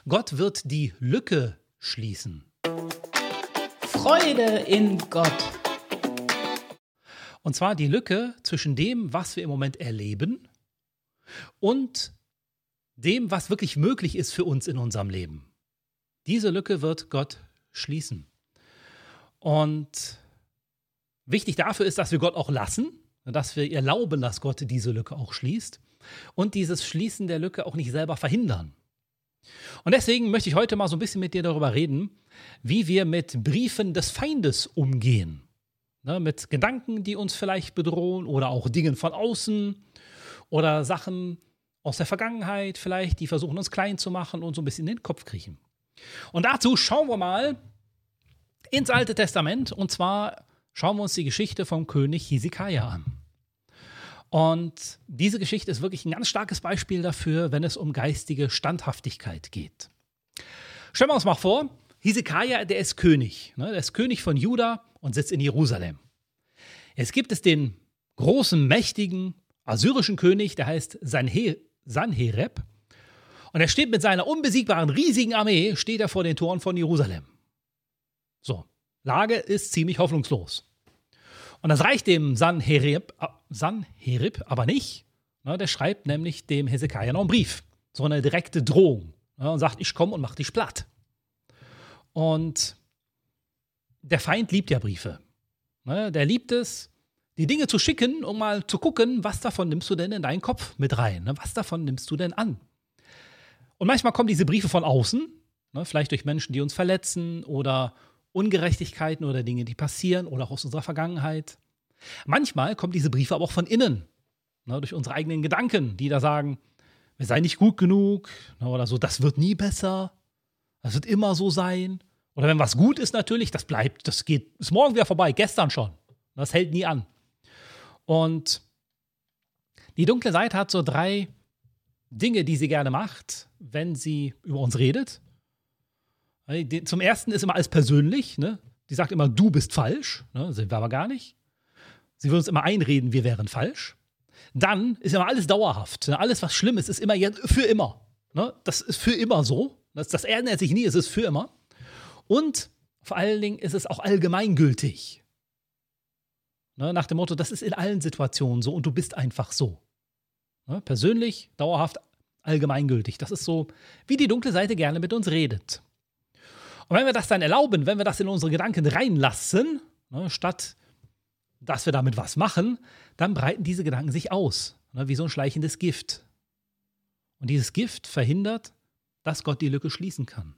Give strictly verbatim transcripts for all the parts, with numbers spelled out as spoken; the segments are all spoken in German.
Gott wird die Lücke schließen. Freude in Gott. Und zwar die Lücke zwischen dem, was wir im Moment erleben und dem, was wirklich möglich ist für uns in unserem Leben. Diese Lücke wird Gott schließen. Und wichtig dafür ist, dass wir Gott auch lassen, dass wir erlauben, dass Gott diese Lücke auch schließt und dieses Schließen der Lücke auch nicht selber verhindern. Und deswegen möchte ich heute mal so ein bisschen mit dir darüber reden, wie wir mit Briefen des Feindes umgehen. Ne, mit Gedanken, die uns vielleicht bedrohen oder auch Dingen von außen oder Sachen aus der Vergangenheit vielleicht, die versuchen uns klein zu machen und so ein bisschen in den Kopf kriechen. Und dazu schauen wir mal ins Alte Testament und zwar schauen wir uns die Geschichte vom König Hisekaja an. Und diese Geschichte ist wirklich ein ganz starkes Beispiel dafür, wenn es um geistige Standhaftigkeit geht. Stellen wir uns mal vor, Hisekaja, der ist König. Ne? Der ist König von Juda und sitzt in Jerusalem. Jetzt gibt es den großen, mächtigen assyrischen König, der heißt Sanhe- Sanherib. Und er steht mit seiner unbesiegbaren, riesigen Armee, steht er vor den Toren von Jerusalem. So, Lage ist ziemlich hoffnungslos. Und das reicht dem Sanherib, Sanherib aber nicht. Ne, der schreibt nämlich dem Hisekaja noch einen Brief. So eine direkte Drohung. Ne, und sagt, ich komme und mach dich platt. Und der Feind liebt ja Briefe. Ne, der liebt es, die Dinge zu schicken, um mal zu gucken, was davon nimmst du denn in deinen Kopf mit rein? Ne? Was davon nimmst du denn an? Und manchmal kommen diese Briefe von außen, ne, vielleicht durch Menschen, die uns verletzen oder Ungerechtigkeiten oder Dinge, die passieren oder auch aus unserer Vergangenheit. Manchmal kommen diese Briefe aber auch von innen, ne, durch unsere eigenen Gedanken, die da sagen, wir seien nicht gut genug, ne, oder so, das wird nie besser, das wird immer so sein. Oder wenn was gut ist natürlich, das bleibt, das geht, ist morgen wieder vorbei, gestern schon. Das hält nie an. Und die dunkle Seite hat so drei Dinge, die sie gerne macht, wenn sie über uns redet. Zum ersten ist immer alles persönlich. Ne? Die sagt immer, du bist falsch. Ne? Sind wir aber gar nicht. Sie will uns immer einreden, wir wären falsch. Dann ist immer alles dauerhaft. Ne? Alles, was schlimm ist, ist immer jetzt für immer. Ne? Das ist für immer so. Das, das ändert sich nie, es ist für immer. Und vor allen Dingen ist es auch allgemeingültig. Ne? Nach dem Motto, das ist in allen Situationen so und du bist einfach so. Ne? Persönlich, dauerhaft, allgemeingültig. Das ist so, wie die dunkle Seite gerne mit uns redet. Und wenn wir das dann erlauben, wenn wir das in unsere Gedanken reinlassen, ne, statt dass wir damit was machen, dann breiten diese Gedanken sich aus, ne, wie so ein schleichendes Gift. Und dieses Gift verhindert, dass Gott die Lücke schließen kann.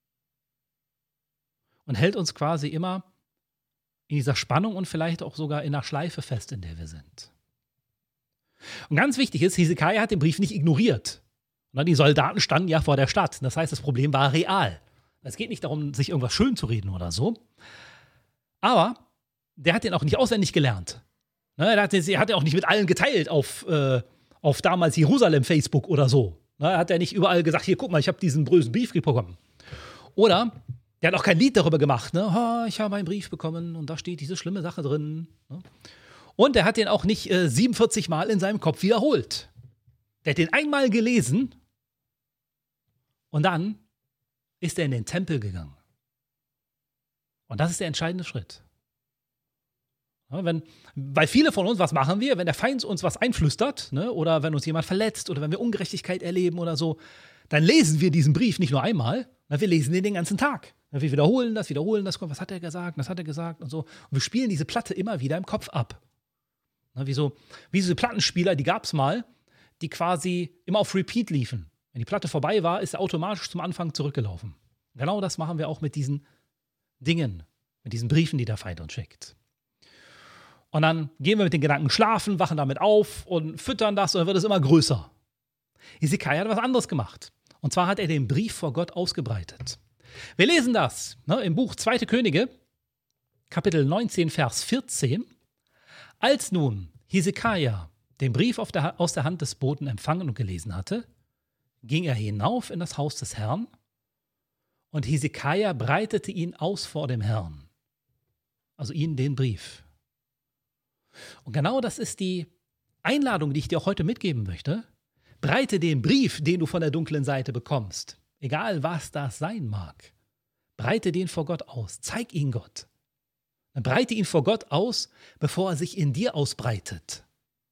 Und hält uns quasi immer in dieser Spannung und vielleicht auch sogar in einer Schleife fest, in der wir sind. Und ganz wichtig ist, Hisekaja hat den Brief nicht ignoriert. Ne, die Soldaten standen ja vor der Stadt. Das heißt, das Problem war real. Es geht nicht darum, sich irgendwas schön zu reden oder so. Aber der hat den auch nicht auswendig gelernt. Ne, er hat den, er hat den auch nicht mit allen geteilt auf, äh, auf damals Jerusalem, Facebook oder so. Ne, er hat ja nicht überall gesagt, hier, guck mal, ich habe diesen bösen Brief bekommen. Oder der hat auch kein Lied darüber gemacht. Ne? Oh, ich habe einen Brief bekommen und da steht diese schlimme Sache drin. Ne? Und er hat den auch nicht äh, siebenundvierzig Mal in seinem Kopf wiederholt. Der hat den einmal gelesen und dann ist er in den Tempel gegangen. Und das ist der entscheidende Schritt. Ja, wenn, weil viele von uns, was machen wir, wenn der Feind uns was einflüstert, ne, oder wenn uns jemand verletzt oder wenn wir Ungerechtigkeit erleben oder so, dann lesen wir diesen Brief nicht nur einmal, wir lesen den den ganzen Tag. Wir wiederholen das, wiederholen das, was hat er gesagt, was hat er gesagt und so. Und wir spielen diese Platte immer wieder im Kopf ab. Ja, wie, so, wie diese Plattenspieler, die gab es mal, die quasi immer auf Repeat liefen. Wenn die Platte vorbei war, ist er automatisch zum Anfang zurückgelaufen. Genau das machen wir auch mit diesen Dingen, mit diesen Briefen, die der Feind uns schickt. Und dann gehen wir mit den Gedanken schlafen, wachen damit auf und füttern das und dann wird es immer größer. Hisekaja hat was anderes gemacht. Und zwar hat er den Brief vor Gott ausgebreitet. Wir lesen das ne, im Buch zweite Könige, Kapitel neunzehn, Vers vierzehn. Als nun Hisekaja den Brief auf der, aus der Hand des Boten empfangen und gelesen hatte, ging er hinauf in das Haus des Herrn und Hisekaja breitete ihn aus vor dem Herrn. Also ihn, den Brief. Und genau das ist die Einladung, die ich dir auch heute mitgeben möchte. Breite den Brief, den du von der dunklen Seite bekommst, egal was das sein mag, breite den vor Gott aus, zeig ihn Gott. Dann breite ihn vor Gott aus, bevor er sich in dir ausbreitet.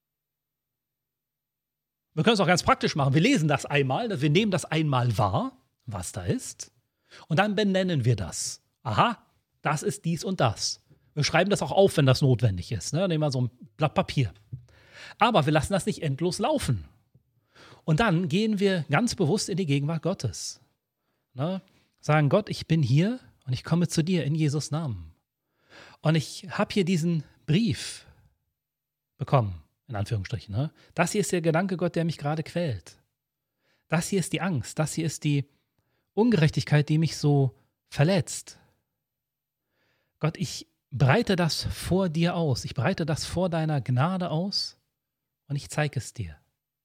Wir können es auch ganz praktisch machen. Wir lesen das einmal, wir nehmen das einmal wahr, was da ist, und dann benennen wir das. Aha, das ist dies und das. Wir schreiben das auch auf, wenn das notwendig ist. Ne? Nehmen wir so ein Blatt Papier. Aber wir lassen das nicht endlos laufen. Und dann gehen wir ganz bewusst in die Gegenwart Gottes. Ne? Sagen, Gott, ich bin hier und ich komme zu dir in Jesus' Namen. Und ich habe hier diesen Brief bekommen, in Anführungsstrichen. Ne? Das hier ist der Gedanke, Gott, der mich gerade quält. Das hier ist die Angst. Das hier ist die Ungerechtigkeit, die mich so verletzt. Gott, ich breite das vor dir aus. Ich breite das vor deiner Gnade aus und ich zeige es dir.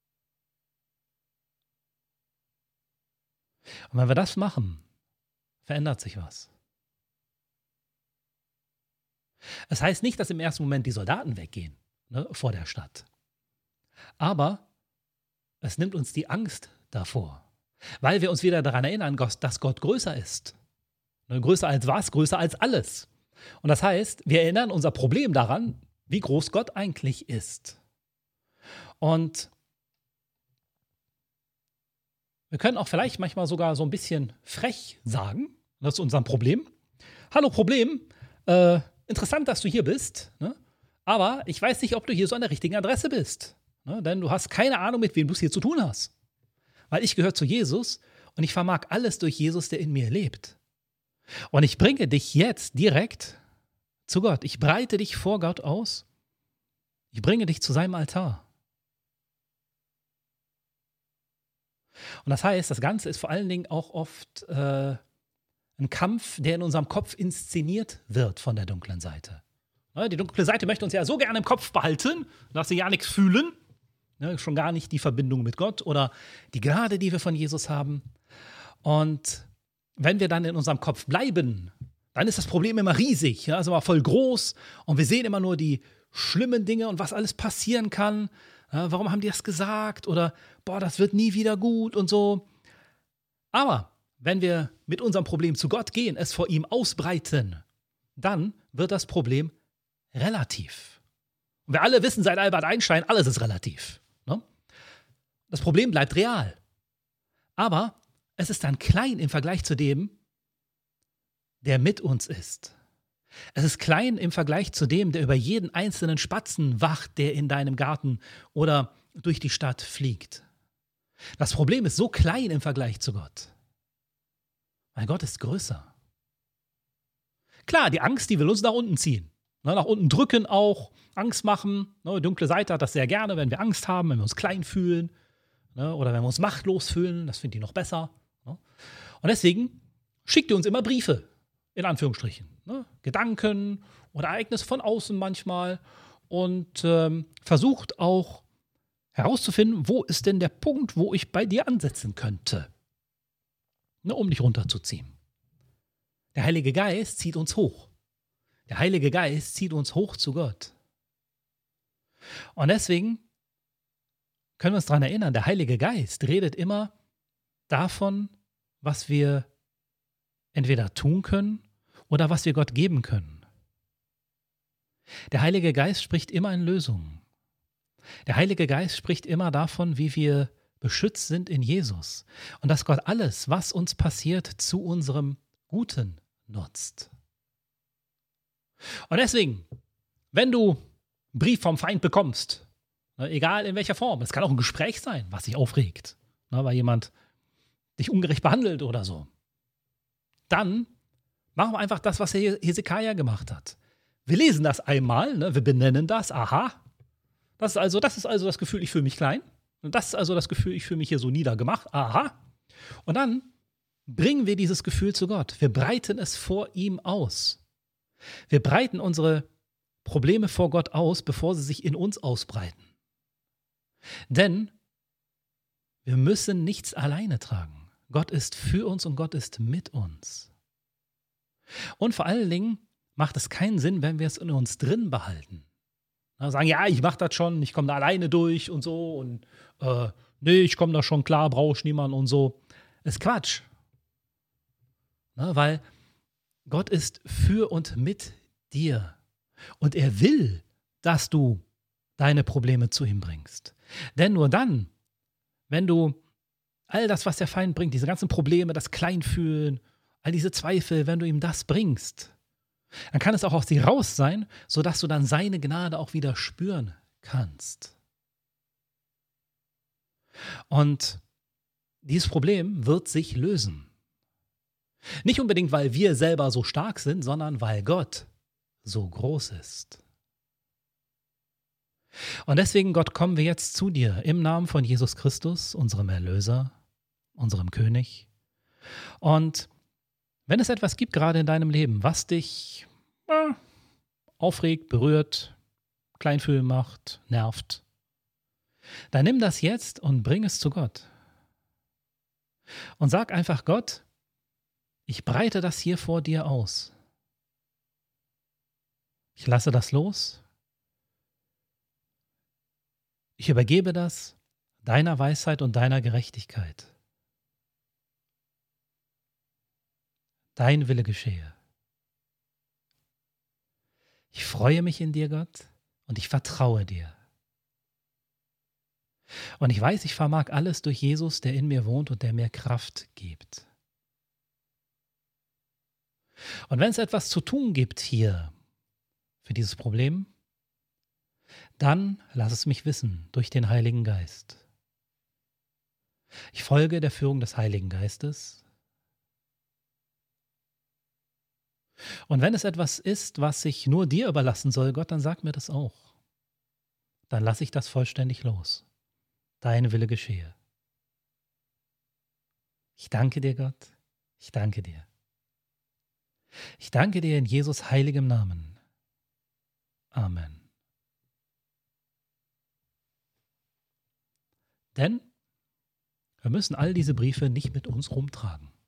Und wenn wir das machen, verändert sich was. Es heißt nicht, dass im ersten Moment die Soldaten weggehen, ne, vor der Stadt. Aber es nimmt uns die Angst davor, weil wir uns wieder daran erinnern, dass Gott größer ist. Ne, größer als was? Größer als alles. Und das heißt, wir erinnern unser Problem daran, wie groß Gott eigentlich ist. Und wir können auch vielleicht manchmal sogar so ein bisschen frech sagen, das ist unser Problem. Hallo Problem, äh, interessant, dass du hier bist, ne? Aber ich weiß nicht, ob du hier so an der richtigen Adresse bist. Ne? Denn du hast keine Ahnung, mit wem du es hier zu tun hast. Weil ich gehöre zu Jesus und ich vermag alles durch Jesus, der in mir lebt. Und ich bringe dich jetzt direkt zu Gott. Ich breite dich vor Gott aus. Ich bringe dich zu seinem Altar. Und das heißt, das Ganze ist vor allen Dingen auch oft äh, ein Kampf, der in unserem Kopf inszeniert wird von der dunklen Seite. Ja, die dunkle Seite möchte uns ja so gerne im Kopf behalten, dass sie ja nichts fühlen. Ja, schon gar nicht die Verbindung mit Gott oder die Gnade, die wir von Jesus haben. Und wenn wir dann in unserem Kopf bleiben, dann ist das Problem immer riesig, ja, also immer voll groß und wir sehen immer nur die schlimmen Dinge und was alles passieren kann. Ja, warum haben die das gesagt? Oder, boah, das wird nie wieder gut und so. Aber wenn wir mit unserem Problem zu Gott gehen, es vor ihm ausbreiten, dann wird das Problem relativ. Und wir alle wissen seit Albert Einstein, alles ist relativ. Ne? Das Problem bleibt real. Aber es ist dann klein im Vergleich zu dem, der mit uns ist. Es ist klein im Vergleich zu dem, der über jeden einzelnen Spatzen wacht, der in deinem Garten oder durch die Stadt fliegt. Das Problem ist so klein im Vergleich zu Gott. Weil Gott ist größer. Klar, die Angst, die will uns nach unten ziehen. Ne, nach unten drücken auch, Angst machen. Ne, die dunkle Seite hat das sehr gerne, wenn wir Angst haben, wenn wir uns klein fühlen. Ne, oder wenn wir uns machtlos fühlen. Das findet die noch besser. Ne? Und deswegen schickt ihr uns immer Briefe. In Anführungsstrichen. Ne? Gedanken oder Ereignisse von außen manchmal. Und ähm, versucht auch herauszufinden, wo ist denn der Punkt, wo ich bei dir ansetzen könnte. Ne, um dich runterzuziehen. Der Heilige Geist zieht uns hoch. Der Heilige Geist zieht uns hoch zu Gott. Und deswegen können wir uns daran erinnern, der Heilige Geist redet immer davon, was wir entweder tun können oder was wir Gott geben können. Der Heilige Geist spricht immer in Lösungen. Der Heilige Geist spricht immer davon, wie wir beschützt sind in Jesus und dass Gott alles, was uns passiert, zu unserem Guten nutzt. Und deswegen, wenn du einen Brief vom Feind bekommst, ne, egal in welcher Form, es kann auch ein Gespräch sein, was dich aufregt, ne, weil jemand dich ungerecht behandelt oder so, dann machen wir einfach das, was Hesekiah gemacht hat. Wir lesen das einmal, ne, wir benennen das, aha, das ist, also, das ist also das Gefühl, ich fühle mich klein. Und das ist also das Gefühl, ich fühle mich hier so niedergemacht, aha. Und dann bringen wir dieses Gefühl zu Gott. Wir breiten es vor ihm aus. Wir breiten unsere Probleme vor Gott aus, bevor sie sich in uns ausbreiten. Denn wir müssen nichts alleine tragen. Gott ist für uns und Gott ist mit uns. Und vor allen Dingen macht es keinen Sinn, wenn wir es in uns drin behalten. Na, sagen, ja, ich mach das schon, ich komme da alleine durch und so und äh, nee, ich komme da schon klar, brauche ich niemanden und so. Ist Quatsch. Ne, weil Gott ist für und mit dir. Und er will, dass du deine Probleme zu ihm bringst. Denn nur dann, wenn du all das, was der Feind bringt, diese ganzen Probleme, das Kleinfühlen, all diese Zweifel, wenn du ihm das bringst, dann kann es auch aus dir raus sein, sodass du dann seine Gnade auch wieder spüren kannst. Und dieses Problem wird sich lösen. Nicht unbedingt, weil wir selber so stark sind, sondern weil Gott so groß ist. Und deswegen, Gott, kommen wir jetzt zu dir im Namen von Jesus Christus, unserem Erlöser, unserem König. Und wenn es etwas gibt gerade in deinem Leben, was dich äh, aufregt, berührt, kleinfühlen macht, nervt, dann nimm das jetzt und bring es zu Gott. Und sag einfach Gott, ich breite das hier vor dir aus. Ich lasse das los. Ich übergebe das deiner Weisheit und deiner Gerechtigkeit. Dein Wille geschehe. Ich freue mich in dir, Gott, und ich vertraue dir. Und ich weiß, ich vermag alles durch Jesus, der in mir wohnt und der mir Kraft gibt. Und wenn es etwas zu tun gibt hier für dieses Problem, dann lass es mich wissen durch den Heiligen Geist. Ich folge der Führung des Heiligen Geistes. Und wenn es etwas ist, was ich nur dir überlassen soll, Gott, dann sag mir das auch. Dann lasse ich das vollständig los. Dein Wille geschehe. Ich danke dir, Gott. Ich danke dir. Ich danke dir in Jesus heiligem Namen. Amen. Denn wir müssen all diese Briefe nicht mit uns rumtragen.